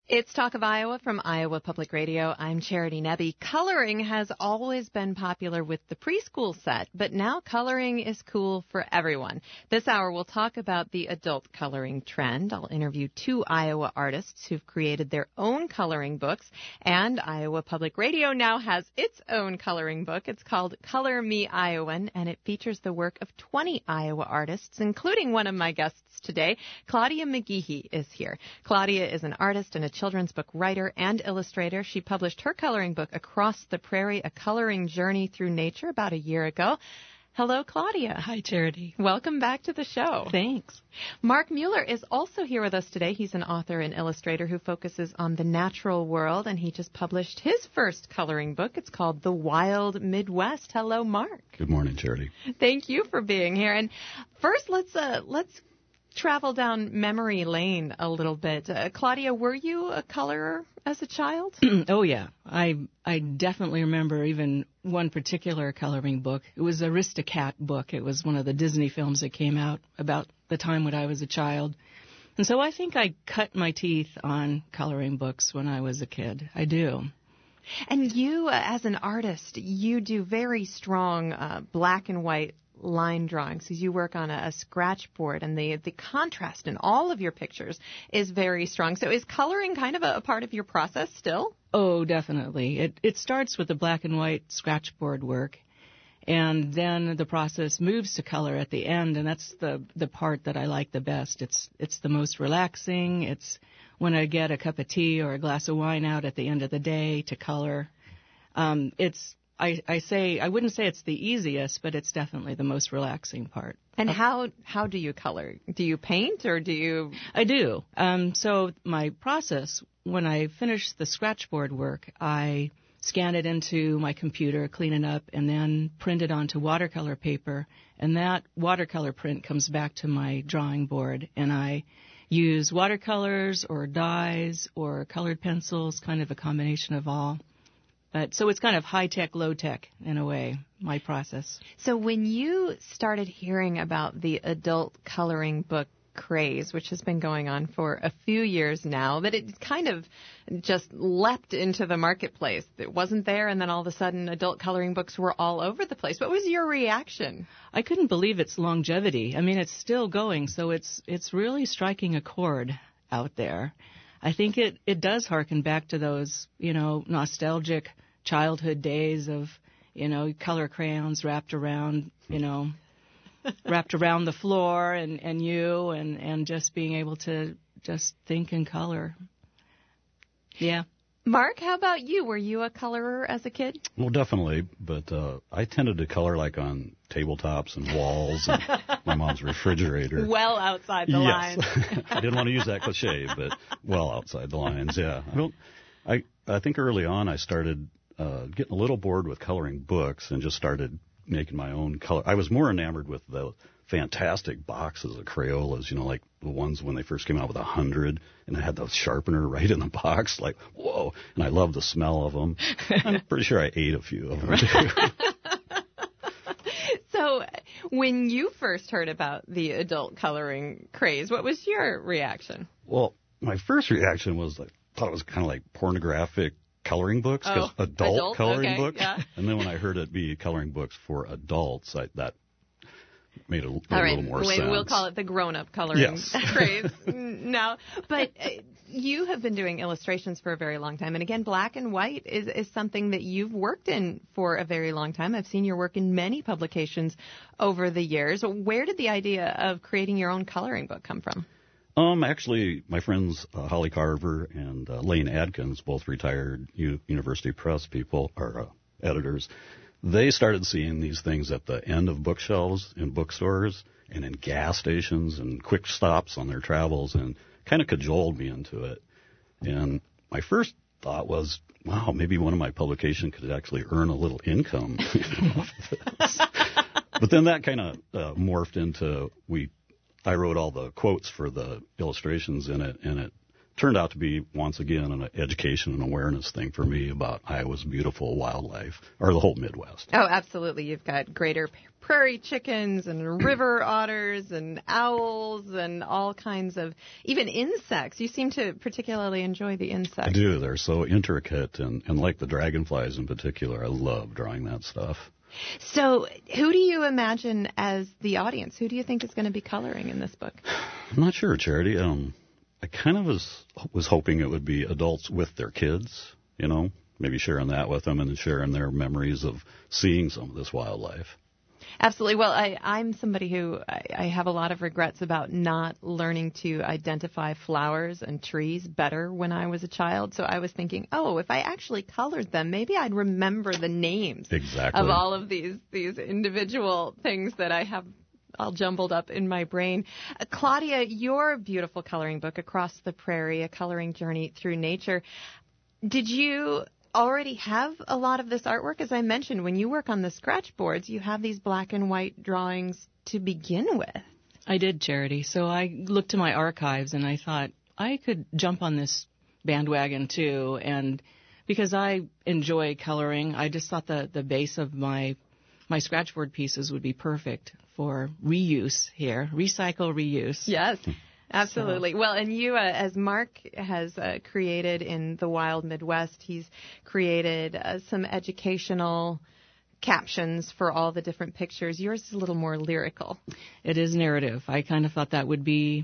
It's Talk of Iowa from Iowa Public Radio. I'm Charity Nebbe. Coloring has always been popular with the preschool set, but now coloring is cool for everyone. This hour, we'll talk about the adult coloring trend. I'll interview 2 Iowa artists who've created their own coloring books, and Iowa Public Radio now has its own coloring book. It's called Color Me Iowan, and it features the work of 20 Iowa artists, including one of my guests today. Claudia McGehee is here. Claudia is an artist and a children's book writer and illustrator. She published her coloring book, Across the Prairie, A Coloring Journey Through Nature, about a year ago. Hello, Claudia. Hi, Charity. Welcome back to the show. Thanks. Mark Mueller is also here with us today. He's an author and illustrator who focuses on the natural world, and he just published his first coloring book. It's called The Wild Midwest. Hello, Mark. Good morning, Charity. Thank you for being here. And first, let's travel down memory lane a little bit. Claudia, were you a colorer as a child? Oh, yeah. I definitely remember even one particular coloring book. It was a Aristocat book. It was one of the Disney films that came out about the time when I was a child. And so I think I cut my teeth on coloring books when I was a kid. I do. And you, as an artist, you do very strong black and white line drawings as you work on a scratch board, and the contrast in all of your pictures is very strong. So is coloring kind of a part of your process still? Oh, definitely. It starts with the black and white scratch board work, and then the process moves to color at the end, and that's the part that I like the best. It's the most relaxing. It's when I get a cup of tea or a glass of wine out at the end of the day to color. I wouldn't say it's the easiest, but it's definitely the most relaxing part. And how do you color? Do you paint or do you? I do. So my process, when I finish the scratchboard work, I scan it into my computer, clean it up, and then print it onto watercolor paper. And that watercolor print comes back to my drawing board, and I use watercolors or dyes or colored pencils, kind of a combination of all. But so it's kind of high-tech, low-tech in a way, my process. So when you started hearing about the adult coloring book craze, which has been going on for a few years now, that it kind of just leapt into the marketplace. It wasn't there, and then all of a sudden adult coloring books were all over the place. What was your reaction? I couldn't believe its longevity. I mean, it's still going, so it's really striking a chord out there. I think it does harken back to those, nostalgic childhood days of, color crayons wrapped around the floor and just being able to just think in color. Yeah. Mark, how about you? Were you a colorer as a kid? Well, definitely, but I tended to color like on tabletops and walls and my mom's refrigerator. Well outside the lines. I didn't want to use that cliche, but well outside the lines, yeah. I think early on I started getting a little bored with coloring books and just started making my own color. I was more enamored with the fantastic boxes of Crayolas, like the ones when they first came out with 100, and I had the sharpener right in the box, like, whoa, and I loved the smell of them. I'm pretty sure I ate a few of them, too. So when you first heard about the adult coloring craze, what was your reaction? Well, my first reaction was I thought it was kind of like pornographic coloring books, because adult coloring books. Yeah. And then when I heard it be coloring books for adults, that made a little more sense. We'll call it the grown-up coloring craze now. But you have been doing illustrations for a very long time. And again, black and white is something that you've worked in for a very long time. I've seen your work in many publications over the years. Where did the idea of creating your own coloring book come from? Actually, my friends Holly Carver and Lane Adkins, both retired University Press people, or editors, they started seeing these things at the end of bookshelves in bookstores and in gas stations and quick stops on their travels, and kind of cajoled me into it. And my first thought was, wow, maybe one of my publications could actually earn a little income off of this. But then that kind of morphed into I wrote all the quotes for the illustrations in it, and it turned out to be, once again, an education and awareness thing for me about Iowa's beautiful wildlife, or the whole Midwest. Oh, absolutely. You've got greater prairie chickens and river otters and owls and all kinds of, even insects. You seem to particularly enjoy the insects. I do. They're so intricate, and like the dragonflies in particular, I love drawing that stuff. So who do you imagine as the audience? Who do you think is going to be coloring in this book? I'm not sure, Charity. I kind of was hoping it would be adults with their kids, maybe sharing that with them and sharing their memories of seeing some of this wildlife. Absolutely. Well, I'm somebody who I have a lot of regrets about not learning to identify flowers and trees better when I was a child. So I was thinking, if I actually colored them, maybe I'd remember the names exactly of all of these individual things that I have all jumbled up in my brain. Claudia, your beautiful coloring book, Across the Prairie, A Coloring Journey Through Nature, did you already have a lot of this artwork? As I mentioned, when you work on the scratch boards, you have these black and white drawings to begin with. I did, Charity. So I looked to my archives and I thought I could jump on this bandwagon too. And because I enjoy coloring, I just thought the base of my scratchboard pieces would be perfect for reuse here. Recycle, reuse. Yes, absolutely. Well, and you, as Mark has created in the Wild Midwest, he's created some educational captions for all the different pictures. Yours is a little more lyrical. It is narrative. I kind of thought that would be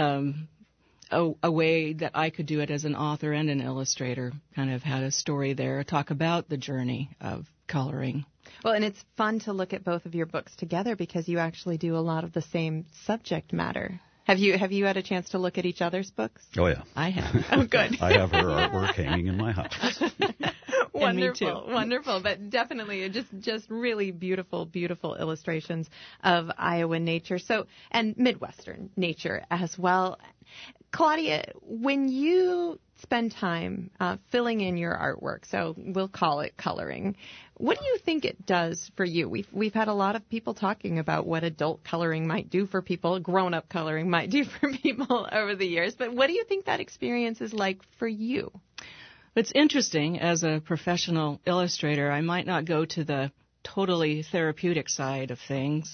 a way that I could do it as an author and an illustrator, kind of had a story there, talk about the journey of coloring. Well, and it's fun to look at both of your books together because you actually do a lot of the same subject matter. Have you had a chance to look at each other's books? Oh, yeah. I have. Oh, good. I have her artwork hanging in my house. Wonderful, wonderful, but definitely just really beautiful, beautiful illustrations of Iowa nature. So, and Midwestern nature as well. Claudia, when you spend time filling in your artwork, so we'll call it coloring, what do you think it does for you? We've had a lot of people talking about what adult coloring might do for people, grown-up coloring might do for people over the years, but what do you think that experience is like for you? It's interesting. As a professional illustrator, I might not go to the totally therapeutic side of things.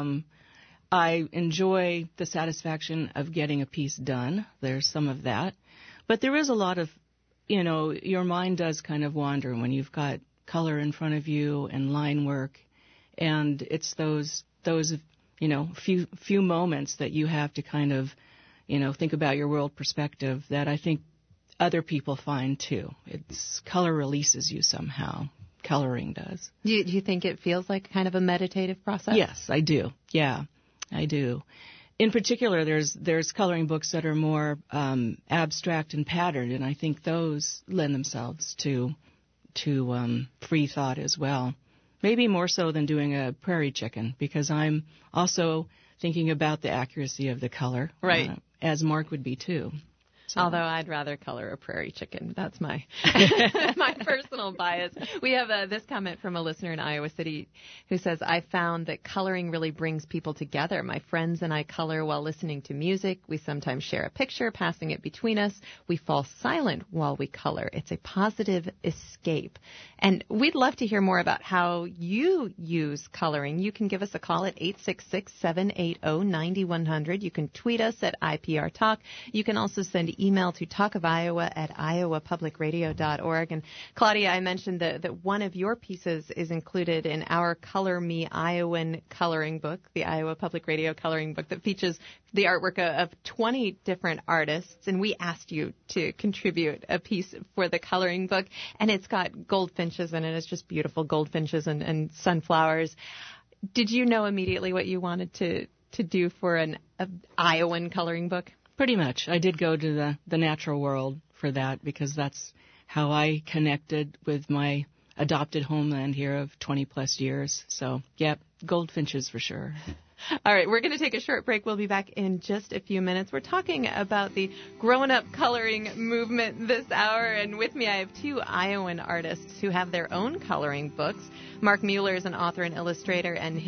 I enjoy the satisfaction of getting a piece done. There's some of that. But there is a lot of, your mind does kind of wander when you've got color in front of you and line work. And it's those few moments that you have to kind of, think about your world perspective that I think other people find too. Color releases you somehow. Coloring does. Do you think it feels like kind of a meditative process? Yes, I do. Yeah, I do. In particular, there's coloring books that are more abstract and patterned, and I think those lend themselves to free thought as well. Maybe more so than doing a prairie chicken, because I'm also thinking about the accuracy of the color, right? As Mark would be too. So. Although I'd rather color a prairie chicken. That's my my personal bias. We have this comment from a listener in Iowa City who says, I found that coloring really brings people together. My friends and I color while listening to music. We sometimes share a picture, passing it between us. We fall silent while we color. It's a positive escape. And we'd love to hear more about how you use coloring. You can give us a call at 866-780-9100. You can tweet us at IPR Talk. You can also send email to talkofiowa@iowapublicradio.org. And Claudia, I mentioned that one of your pieces is included in our Color Me Iowan coloring book, the Iowa Public Radio coloring book that features the artwork of 20 different artists. And we asked you to contribute a piece for the coloring book. And it's got goldfinches in it. It's just beautiful goldfinches and sunflowers. Did you know immediately what you wanted to do for an Iowan coloring book? Pretty much. I did go to the natural world for that because that's how I connected with my adopted homeland here of 20 plus years. So, yeah, goldfinches for sure. All right, we're going to take a short break. We'll be back in just a few minutes. We're talking about the grown-up coloring movement this hour, and with me I have two Iowan artists who have their own coloring books. Mark Mueller is an author and illustrator, and his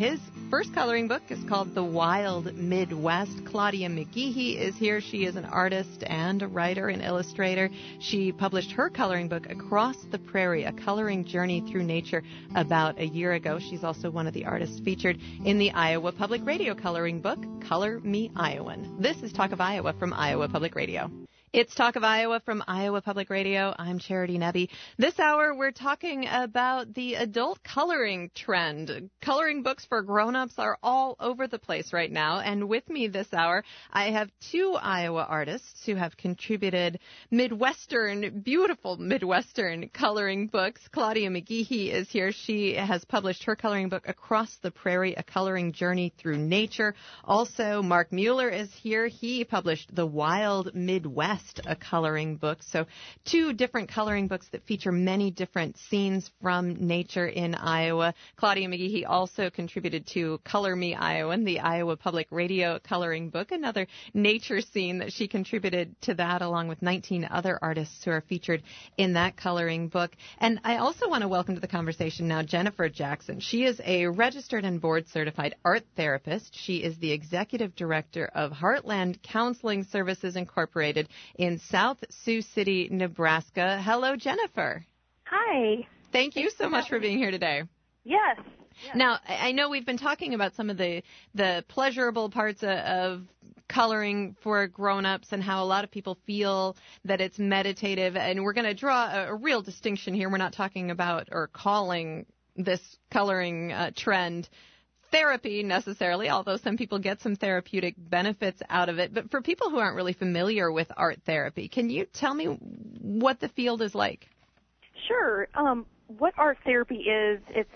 first coloring book is called The Wild Midwest. Claudia McGehee is here. She is an artist and a writer and illustrator. She published her coloring book, Across the Prairie, A Coloring Journey Through Nature, about a year ago. She's also one of the artists featured in the Iowa Public Radio coloring book, Color Me Iowan. This is Talk of Iowa from Iowa Public Radio. It's Talk of Iowa from Iowa Public Radio. I'm Charity Nebbe. This hour, we're talking about the adult coloring trend. Coloring books for grown-ups are all over the place right now. And with me this hour, I have two Iowa artists who have contributed beautiful Midwestern coloring books. Claudia McGehee is here. She has published her coloring book, Across the Prairie, A Coloring Journey Through Nature. Also, Mark Mueller is here. He published The Wild Midwest, a coloring book. So two different coloring books that feature many different scenes from nature in Iowa. Claudia McGehee also contributed to Color Me Iowan, the Iowa Public Radio coloring book, another nature scene that she contributed to that, along with 19 other artists who are featured in that coloring book. And I also want to welcome to the conversation now Jennifer Jackson. She is a registered and board-certified art therapist. She is the executive director of Heartland Counseling Services Incorporated in South Sioux City, Nebraska. Hello, Jennifer. Hi. Thank you so much for being here today. Yes. Now, I know we've been talking about some of the pleasurable parts of coloring for grown-ups and how a lot of people feel that it's meditative, and we're going to draw a real distinction here. We're not talking about or calling this coloring trend therapy necessarily, although some people get some therapeutic benefits out of it. But for people who aren't really familiar with art therapy, can you tell me what the field is like? Sure. What art therapy is, it's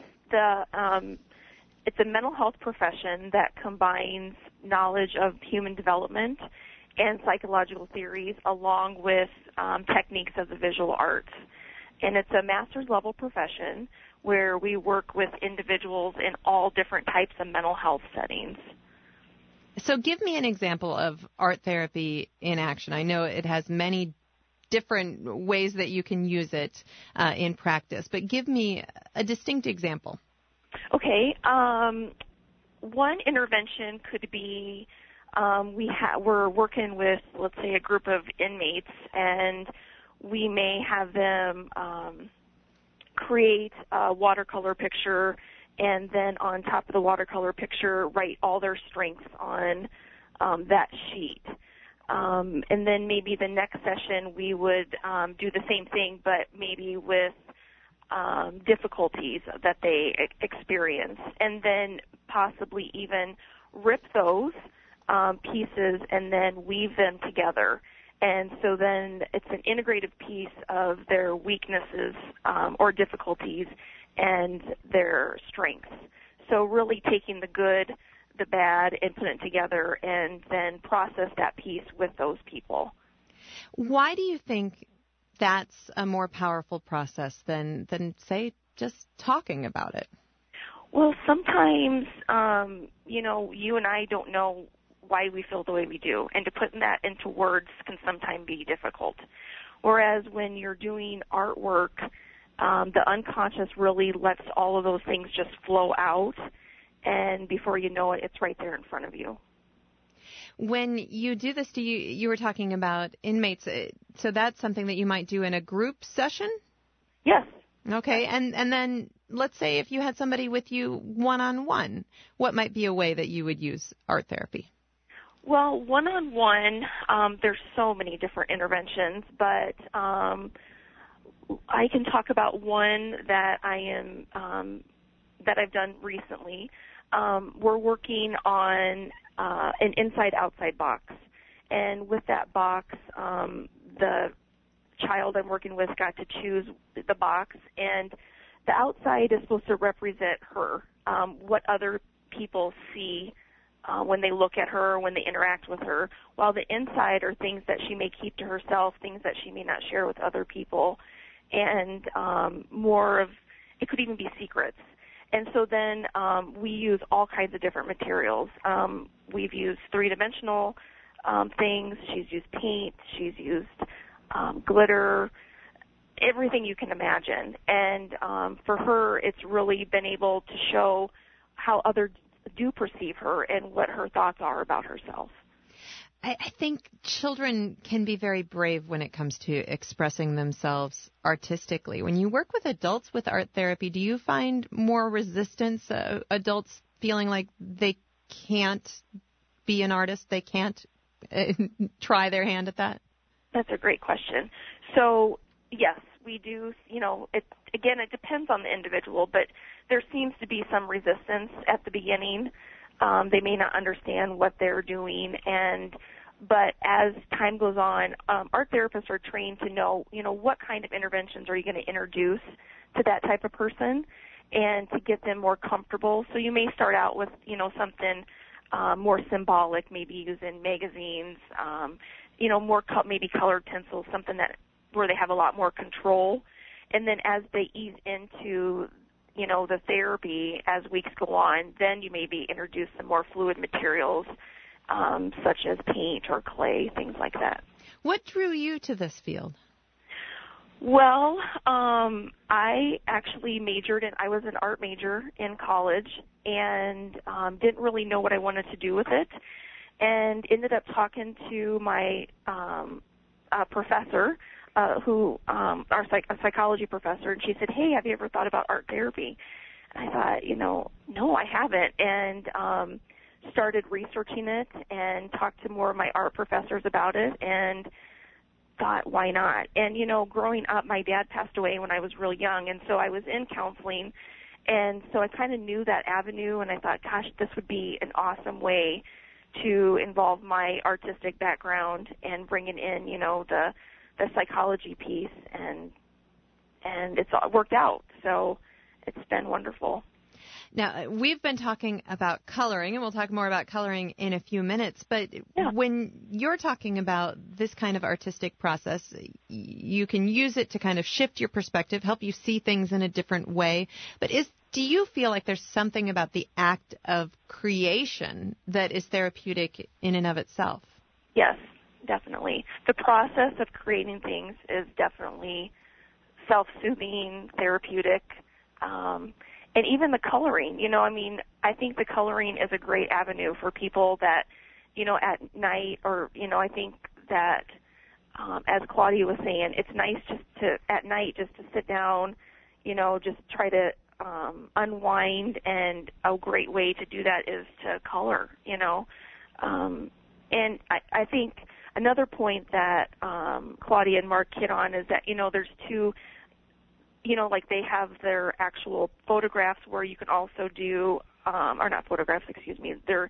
a mental health profession that combines knowledge of human development and psychological theories along with techniques of the visual arts. And it's a master's level profession where we work with individuals in all different types of mental health settings. So give me an example of art therapy in action. I know it has many different ways that you can use it in practice, but give me a distinct example. Okay. One intervention could be we're working with, let's say, a group of inmates, and we may have them create a watercolor picture, and then on top of the watercolor picture, write all their strengths on that sheet. And then maybe the next session we would do the same thing, but maybe with difficulties that they experience, and then possibly even rip those pieces and then weave them together. And so then it's an integrated piece of their weaknesses or difficulties and their strengths. So really taking the good, the bad, and putting it together and then process that piece with those people. Why do you think that's a more powerful process than say, just talking about it? Well, sometimes, you and I don't know why we feel the way we do, and to put that into words can sometimes be difficult. Whereas when you're doing artwork, the unconscious really lets all of those things just flow out, and before you know it, it's right there in front of you. When you do this, you were talking about inmates, so that's something that you might do in a group session? Yes. Okay, and then let's say if you had somebody with you one-on-one, what might be a way that you would use art therapy? Well, one-on-one, there's so many different interventions, but I can talk about one that that I've done recently. We're working on an inside-outside box, and with that box, the child I'm working with got to choose the box, and the outside is supposed to represent her, what other people see when they look at her, when they interact with her, while the inside are things that she may keep to herself, things that she may not share with other people, and it could even be secrets. And so then we use all kinds of different materials. We've used three-dimensional things. She's used paint. She's used glitter, everything you can imagine. And for her, it's really been able to show how other do perceive her and what her thoughts are about herself. I think children can be very brave when it comes to expressing themselves artistically. When you work with adults with art therapy, do you find more resistance, adults feeling like they can't be an artist, they can't try their hand at that? That's a great question. So, yes, we do, it depends on the individual, but there seems to be some resistance at the beginning. They may not understand what they're doing, but as time goes on, art therapists are trained to know, what kind of interventions are you going to introduce to that type of person and to get them more comfortable. So you may start out with, something more symbolic, maybe using magazines, more maybe colored pencils, something where they have a lot more control. And then as they ease into the therapy as weeks go on, then you maybe introduce some more fluid materials, such as paint or clay, things like that. What drew you to this field? Well, I actually I was an art major in college and didn't really know what I wanted to do with it, and ended up talking to my professor, a psychology professor, and she said, "Hey, have you ever thought about art therapy?" And I thought, no, I haven't, and started researching it and talked to more of my art professors about it, and thought, why not? And, growing up, my dad passed away when I was real young, and so I was in counseling, and so I kind of knew that avenue, and I thought, gosh, this would be an awesome way to involve my artistic background and bringing in, the psychology piece, and it's all worked out. So it's been wonderful. Now, we've been talking about coloring, and we'll talk more about coloring in a few minutes, but when you're talking about this kind of artistic process, you can use it to kind of shift your perspective, help you see things in a different way. But do you feel like there's something about the act of creation that is therapeutic in and of itself? Yes, definitely. The process of creating things is definitely self-soothing, therapeutic, and even the coloring, I think the coloring is a great avenue for people that, at night, or, I think that, as Claudia was saying, it's nice at night just to sit down, just try to unwind, and a great way to do that is to color, and I think another point that Claudia and Mark hit on is that, there's two, like they have their actual photographs where you can also do, or not photographs, excuse me, they're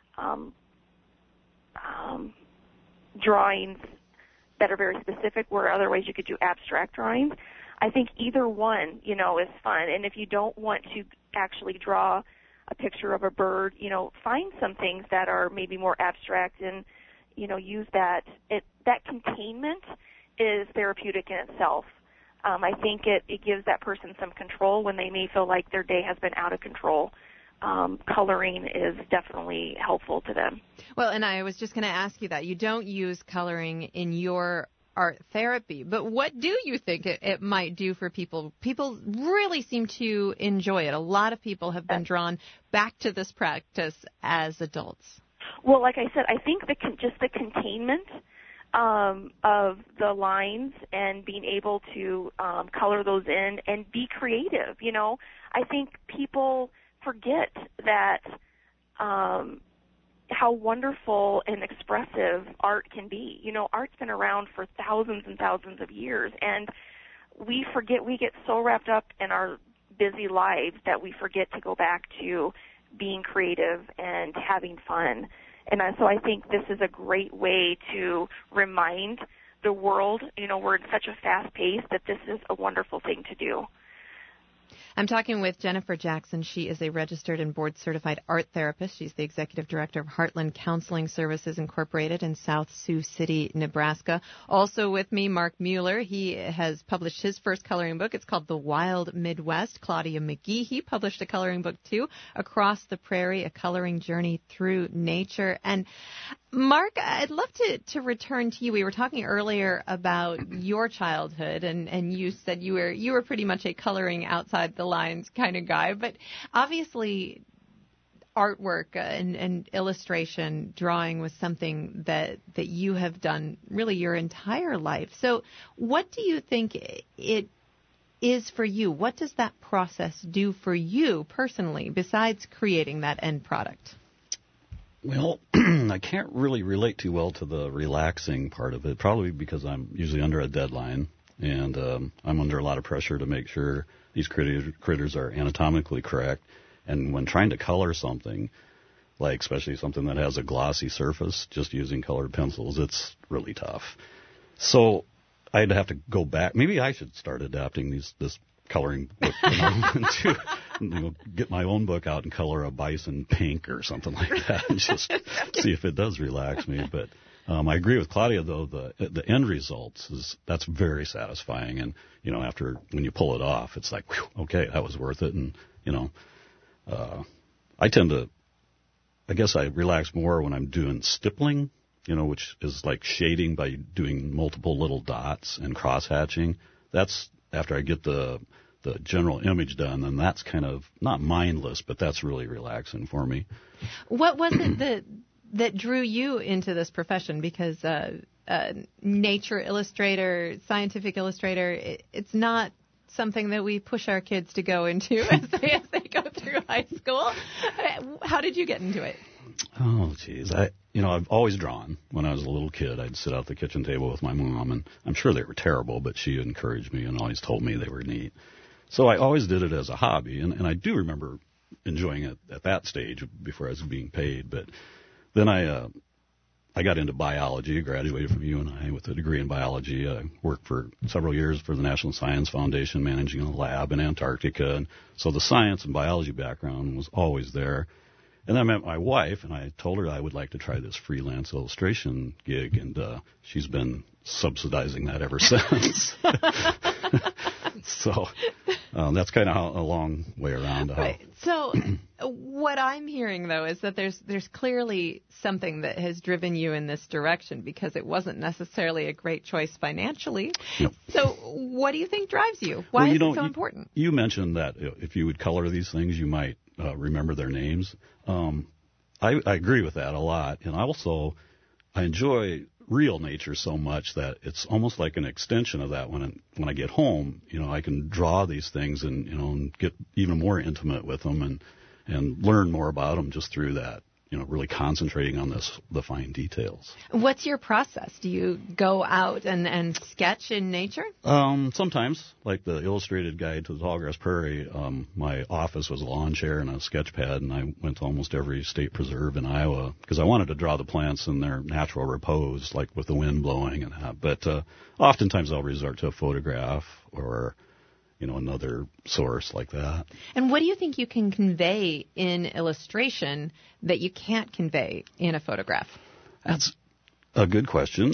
drawings that are very specific, where otherwise you could do abstract drawings. I think either one, is fun. And if you don't want to actually draw a picture of a bird, find some things that are maybe more abstract and, use that. That containment is therapeutic in itself. I think it gives that person some control when they may feel like their day has been out of control. Coloring is definitely helpful to them. Well, and I was just going to ask you that. You don't use coloring in your art therapy, but what do you think it might do for people? People really seem to enjoy it. A lot of people have been drawn back to this practice as adults. Well, like I said, I think just the containment of the lines and being able to color those in and be creative. I think people forget that how wonderful and expressive art can be. Art's been around for thousands and thousands of years, and we get so wrapped up in our busy lives that we forget to go back to being creative and having fun. And so I think this is a great way to remind the world, we're in such a fast pace, that this is a wonderful thing to do. I'm talking with Jennifer Jackson. She is a registered and board-certified art therapist. She's the executive director of Heartland Counseling Services Incorporated in South Sioux City, Nebraska. Also with me, Mark Mueller. He has published his first coloring book. It's called The Wild Midwest. Claudia McGee, he published a coloring book, too, Across the Prairie, A Coloring Journey Through Nature. And Mark, I'd love to return to you. We were talking earlier about your childhood, and you said you were pretty much a coloring outside the lines kind of guy. But obviously, artwork and illustration, drawing was something that you have done really your entire life. So what do you think it is for you? What does that process do for you personally, besides creating that end product? Well, I can't really relate too well to the relaxing part of it, probably because I'm usually under a deadline, and I'm under a lot of pressure to make sure these critters are anatomically correct. And when trying to color something, like especially something that has a glossy surface, just using colored pencils, it's really tough. So I'd have to go back. Maybe I should start adapting this coloring book to get my own book out and color a bison pink or something like that, and just see if it does relax me. But I agree with Claudia, though, the end results that's very satisfying. And after when you pull it off, it's like, whew, okay, that was worth it. And I guess I relax more when I'm doing stippling, which is like shading by doing multiple little dots and cross-hatching. That's after I get the general image done, then that's kind of not mindless, but that's really relaxing for me. What was it that drew you into this profession? Because nature illustrator, scientific illustrator, it's not something that we push our kids to go into as they go through high school. How did you get into it? Oh, geez. I've always drawn. When I was a little kid, I'd sit out at the kitchen table with my mom, and I'm sure they were terrible, but she encouraged me and always told me they were neat. So I always did it as a hobby, and I do remember enjoying it at that stage before I was being paid. But then I got into biology. I graduated from UNI with a degree in biology. I worked for several years for the National Science Foundation, managing a lab in Antarctica. And so the science and biology background was always there. And I met my wife, and I told her I would like to try this freelance illustration gig, and she's been subsidizing that ever since. So that's kind of a long way around. Right. So what I'm hearing, though, is that there's clearly something that has driven you in this direction, because it wasn't necessarily a great choice financially. Yep. So what do you think drives you? Why is it so important? You mentioned that if you would color these things, you might remember their names. I agree with that a lot. And I enjoy real nature so much that it's almost like an extension of that. When I get home, I can draw these things and get even more intimate with them and learn more about them just through that. Really concentrating on the fine details. What's your process? Do you go out and sketch in nature? Sometimes, like the illustrated guide to the Tallgrass Prairie, my office was a lawn chair and a sketch pad, and I went to almost every state preserve in Iowa because I wanted to draw the plants in their natural repose, like with the wind blowing and that. But oftentimes I'll resort to a photograph or another source like that. And what do you think you can convey in illustration that you can't convey in a photograph? That's a good question.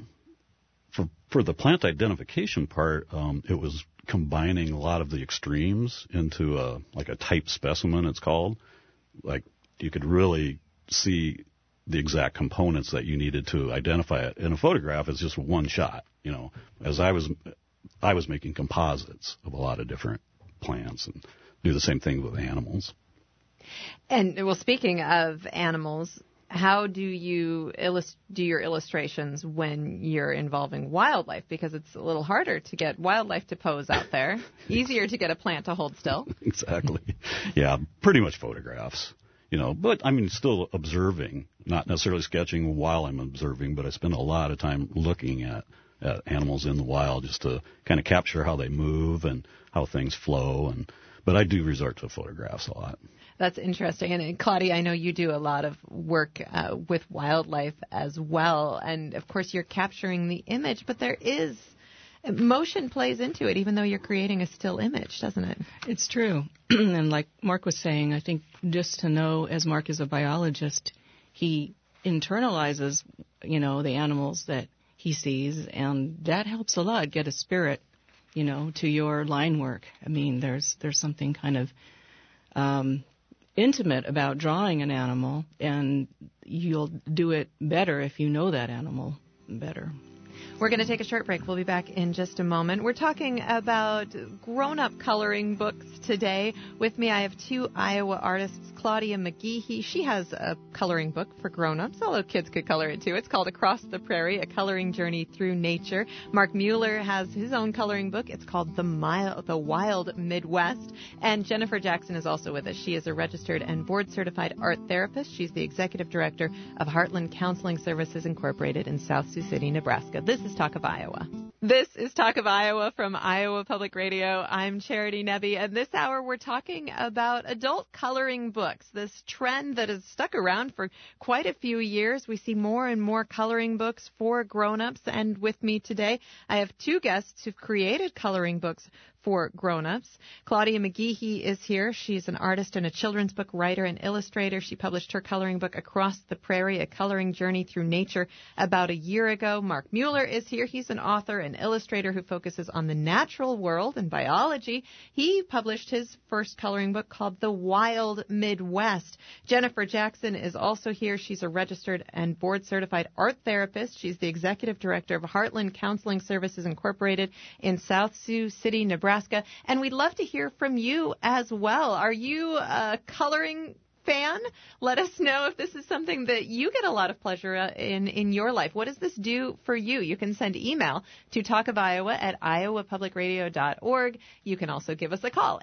For the plant identification part, it was combining a lot of the extremes into a type specimen, it's called. Like you could really see the exact components that you needed to identify it. In a photograph, it's just one shot. As I was making composites of a lot of different plants and do the same thing with animals. And, well, speaking of animals, how do you do your illustrations when you're involving wildlife? Because it's a little harder to get wildlife to pose out there. Easier to get a plant to hold still. Exactly. Yeah, pretty much photographs. But still observing, not necessarily sketching while I'm observing, but I spend a lot of time looking at animals in the wild just to kind of capture how they move and how things flow. But I do resort to photographs a lot. That's interesting. And Claudia, I know you do a lot of work with wildlife as well. And, of course, you're capturing the image, but motion plays into it, even though you're creating a still image, doesn't it? It's true. And like Mark was saying, I think just to know, as Mark is a biologist, he internalizes, the animals that he sees, and that helps a lot get a spirit, to your line work. There's something kind of intimate about drawing an animal, and you'll do it better if you know that animal better. We're going to take a short break. We'll be back in just a moment. We're talking about grown-up coloring books today. With me, I have two Iowa artists, Claudia McGehee. She has a coloring book for grown-ups, although kids could color it too. It's called Across the Prairie, A Coloring Journey Through Nature. Mark Mueller has his own coloring book. It's called The Wild Midwest. And Jennifer Jackson is also with us. She is a registered and board-certified art therapist. She's the executive director of Heartland Counseling Services Incorporated in South Sioux City, Nebraska. This is Talk of Iowa. This is Talk of Iowa from Iowa Public Radio. I'm Charity Nebbe, and this hour we're talking about adult coloring books, this trend that has stuck around for quite a few years. We see more and more coloring books for grown-ups, and with me today I have two guests who've created coloring books for grown-ups. Claudia McGehee is here. She's an artist and a children's book writer and illustrator. She published her coloring book, Across the Prairie, A Coloring Journey Through Nature, about a year ago. Mark Mueller is here. He's an author and illustrator who focuses on the natural world and biology. He published his first coloring book called The Wild Midwest. Jennifer Jackson is also here. She's a registered and board-certified art therapist. She's the executive director of Heartland Counseling Services Incorporated in South Sioux City, Nebraska. And we'd love to hear from you as well. Are you a coloring fan? Let us know if this is something that you get a lot of pleasure in your life. What does this do for you? You can send email to talkofiowa@iowapublicradio.org. You can also give us a call,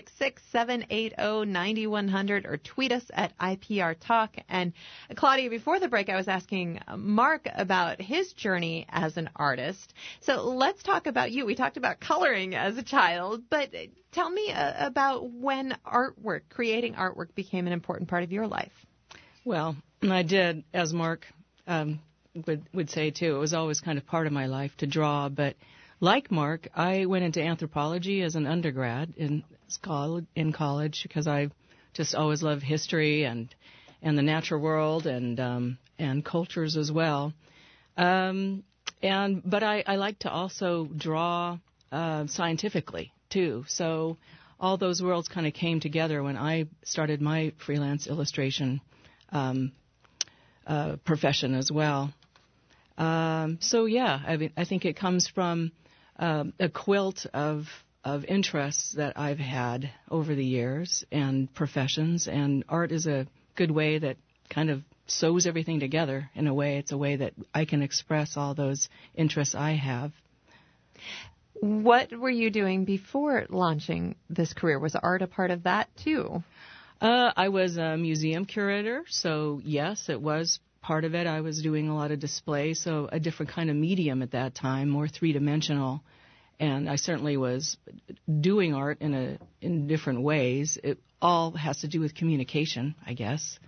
866-780-9100, or tweet us at IPR Talk. And Claudia, before the break, I was asking Mark about his journey as an artist. So let's talk about you. We talked about coloring as a child, but tell me about when creating artwork became an important part of your life. Well, I did, as Mark would say too. It was always kind of part of my life to draw. But like Mark, I went into anthropology as an undergrad in college because I just always loved history and the natural world and cultures as well. But I like to also draw scientifically too. So all those worlds kind of came together when I started my freelance illustration profession as well. So yeah, I think it comes from a quilt of interests that I've had over the years and professions, and art is a good way that kind of sews everything together in a way. It's a way that I can express all those interests I have. What were you doing before launching this career? Was art a part of that, too? I was a museum curator, so yes, it was part of it. I was doing a lot of display, so a different kind of medium at that time, more three-dimensional. And I certainly was doing art in different ways. It all has to do with communication, I guess.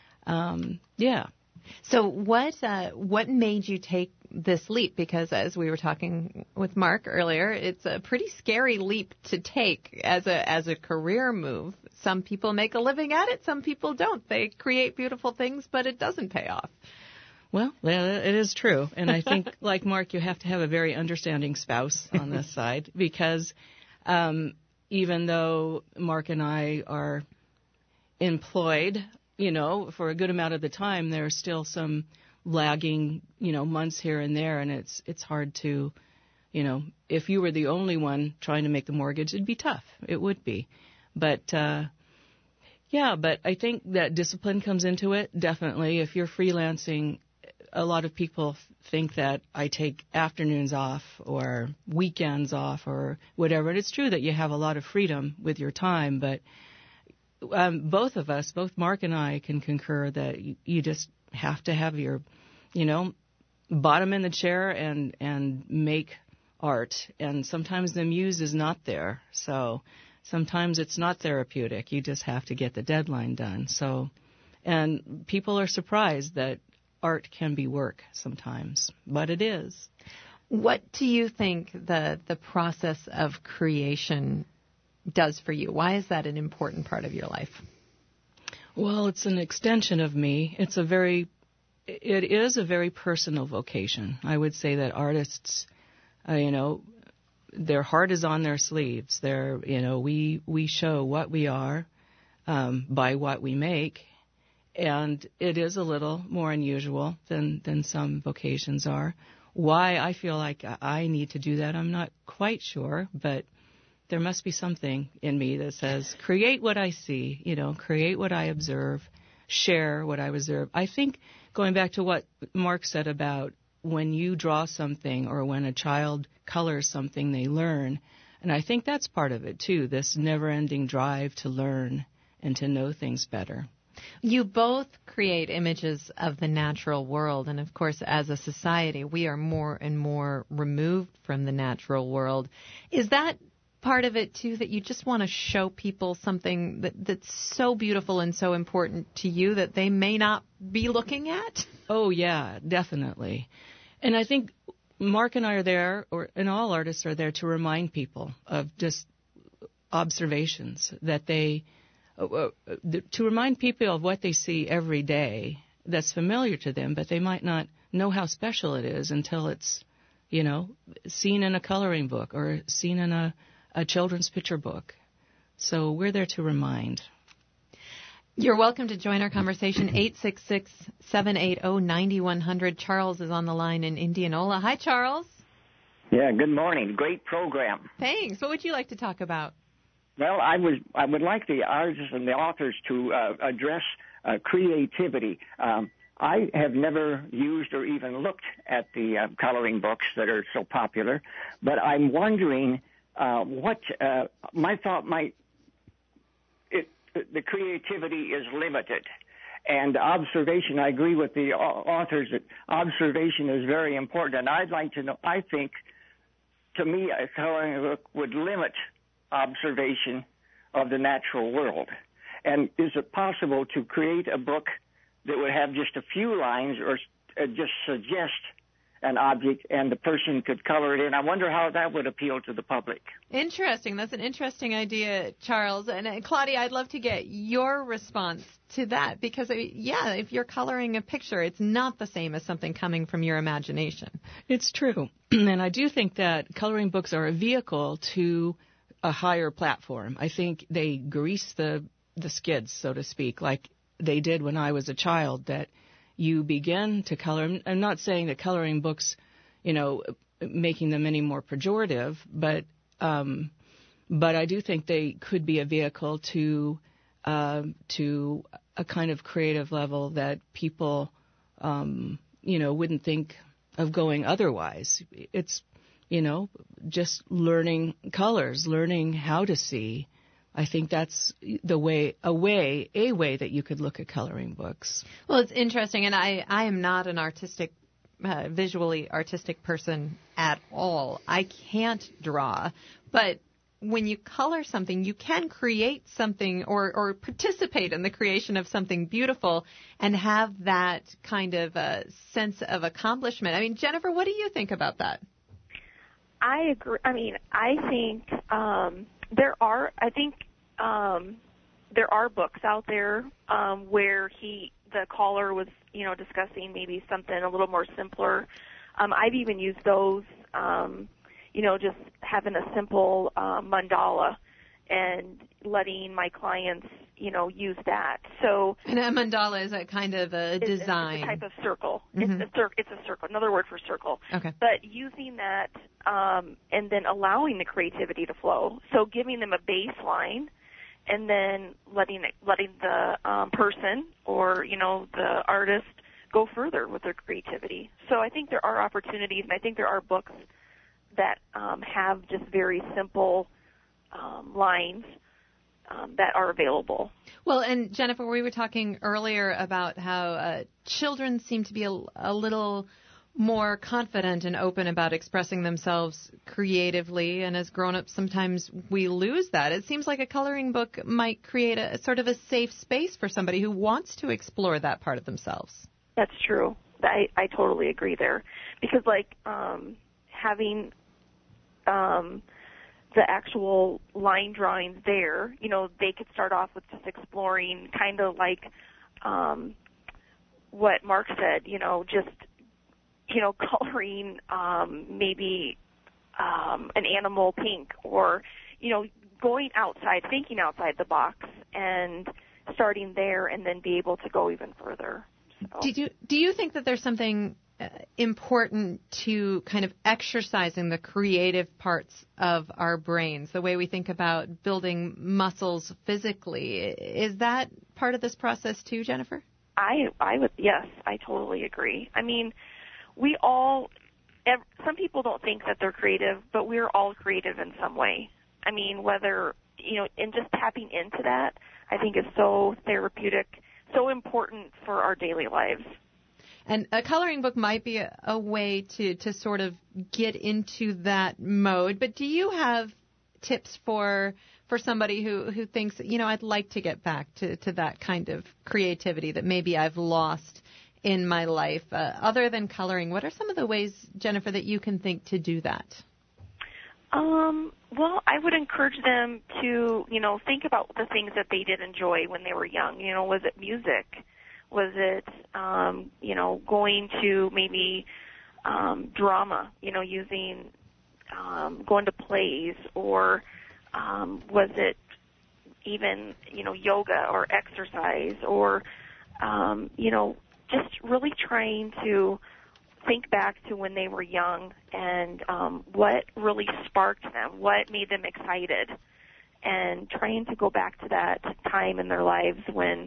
Yeah. So what made you take this leap? Because as we were talking with Mark earlier, it's a pretty scary leap to take as a career move. Some people make a living at it, some people don't. They create beautiful things, but it doesn't pay off. Well, it is true. And I think, like Mark, you have to have a very understanding spouse on this side, because even though Mark and I are employed, for a good amount of the time, there's still some lagging, months here and there, and it's hard to, if you were the only one trying to make the mortgage, it'd be tough. It would be. But, but I think that discipline comes into it, definitely. If you're freelancing, a lot of people think that I take afternoons off or weekends off or whatever. And it's true that you have a lot of freedom with your time, but both of us, both Mark and I, can concur that you just have to have your, bottom in the chair and make art. And sometimes the muse is not there. So sometimes it's not therapeutic. You just have to get the deadline done. So, and people are surprised that art can be work sometimes, but it is. What do you think the process of creation does for you? Why is that an important part of your life? Well, it's an extension of me. It is a very personal vocation. I would say that artists, their heart is on their sleeves. We show what we are by what we make, and it is a little more unusual than some vocations are. why I feel like I need to do that, I'm not quite sure, but there must be something in me that says, create what I see, create what I observe, share what I observe. I think going back to what Mark said about when you draw something or when a child colors something, they learn. And I think that's part of it, too, this never-ending drive to learn and to know things better. You both create images of the natural world, and of course, as a society, we are more and more removed from the natural world. Is that part of it, too, that you just want to show people something that's so beautiful and so important to you that they may not be looking at? Oh, yeah, definitely. And I think Mark and I are there, and all artists are there to remind people of just observations that to remind people of what they see every day that's familiar to them, but they might not know how special it is until it's, seen in a coloring book or seen in a children's picture book. So we're there to remind. You're welcome to join our conversation, 866-780-9100. Charles is on the line in Indianola. Hi, Charles. Yeah, good morning. Great program. Thanks. What would you like to talk about? Well, I would like the artists and the authors to address creativity. I have never used or even looked at the coloring books that are so popular, but I'm wondering what my thought might. The creativity is limited, and observation. I agree with the authors that observation is very important, and I'd like to know. I think, to me, a coloring book would limit observation of the natural world. And is it possible to create a book that would have just a few lines or just suggest an object and the person could color it in? I wonder how that would appeal to the public. Interesting. That's an interesting idea, Charles. And Claudia, I'd love to get your response to that because, if you're coloring a picture, it's not the same as something coming from your imagination. It's true. And I do think that coloring books are a vehicle to a higher platform. I think they grease the skids, so to speak, like they did when I was a child, that you begin to color. I'm not saying that coloring books, making them any more pejorative, but I do think they could be a vehicle to a kind of creative level that people, wouldn't think of going otherwise. It's just learning colors, learning how to see. I think that's a way that you could look at coloring books. Well, it's interesting, and I am not an visually artistic person at all. I can't draw, but when you color something, you can create something or participate in the creation of something beautiful and have that kind of a sense of accomplishment. I mean, Jennifer, what do you think about that? I agree. I mean, I think there are books out there where the caller was, discussing maybe something a little more simpler. I've even used those, just having a simple mandala and letting my clients, use that. So, and a mandala is a kind of a design. It's a type of circle. Mm-hmm. It's a circle. Another word for circle. Okay. But using that and then allowing the creativity to flow. So giving them a baseline and then letting the person or the artist go further with their creativity. So I think there are opportunities, and I think there are books that have just very simple lines that are available. Well, and Jennifer, we were talking earlier about how children seem to be a little more confident and open about expressing themselves creatively, and as grown-ups, sometimes we lose that. It seems like a coloring book might create a sort of a safe space for somebody who wants to explore that part of themselves. That's true. I totally agree there, because having the actual line drawings there, they could start off with just exploring, kind of like what Mark said, just coloring maybe an animal pink, or going outside, thinking outside the box, and starting there, and then be able to go even further. So. Do you think that there's something important to kind of exercising the creative parts of our brains, the way we think about building muscles physically. Is that part of this process too, Jennifer? Yes, I totally agree. I mean, some people don't think that they're creative, but we're all creative in some way. I mean, whether, and just tapping into that, I think is so therapeutic, so important for our daily lives. And a coloring book might be a way to sort of get into that mode. But do you have tips for somebody who thinks, I'd like to get back to that kind of creativity that maybe I've lost in my life? Other than coloring, what are some of the ways, Jennifer, that you can think to do that? Well, I would encourage them to, think about the things that they did enjoy when they were young. Was it music? Was it, going to maybe drama, using, going to plays, or was it even, yoga or exercise, or, just really trying to think back to when they were young and what really sparked them, what made them excited, and trying to go back to that time in their lives when,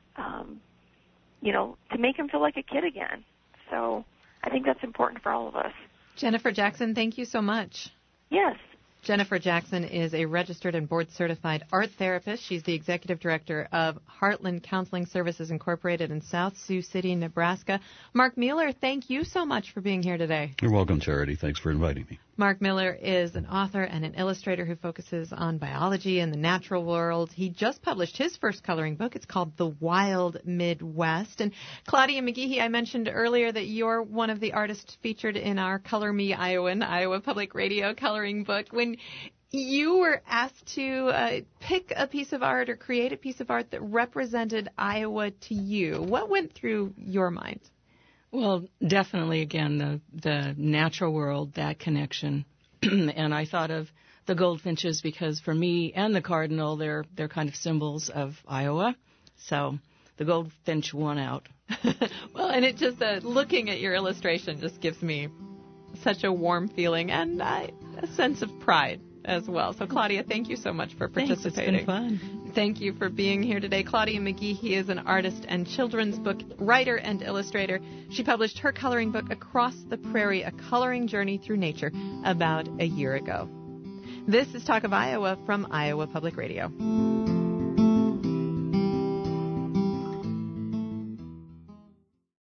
to make them feel like a kid again. So I think that's important for all of us. Jennifer Jackson, thank you so much. Yes. Jennifer Jackson is a registered and board-certified art therapist. She's the executive director of Heartland Counseling Services Incorporated in South Sioux City, Nebraska. Mark Mueller, thank you so much for being here today. You're welcome, Charity. Thanks for inviting me. Mark Miller is an author and an illustrator who focuses on biology and the natural world. He just published his first coloring book. It's called The Wild Midwest. And Claudia McGehee, I mentioned earlier that you're one of the artists featured in our Color Me Iowan, Iowa Public Radio coloring book. When you were asked to pick a piece of art or create a piece of art that represented Iowa to you, what went through your mind? Well, definitely, again, the natural world, that connection. And I thought of the goldfinches because for me and the cardinal, they're kind of symbols of Iowa. So the goldfinch won out. Well, and it just, looking at your illustration just gives me such a warm feeling and a sense of pride as well. So, Claudia, thank you so much for participating. Thanks, it's been fun. Thank you for being here today. Claudia McGehee is an artist and children's book writer and illustrator. She published her coloring book, Across the Prairie, A Coloring Journey Through Nature, about a year ago. This is Talk of Iowa from Iowa Public Radio.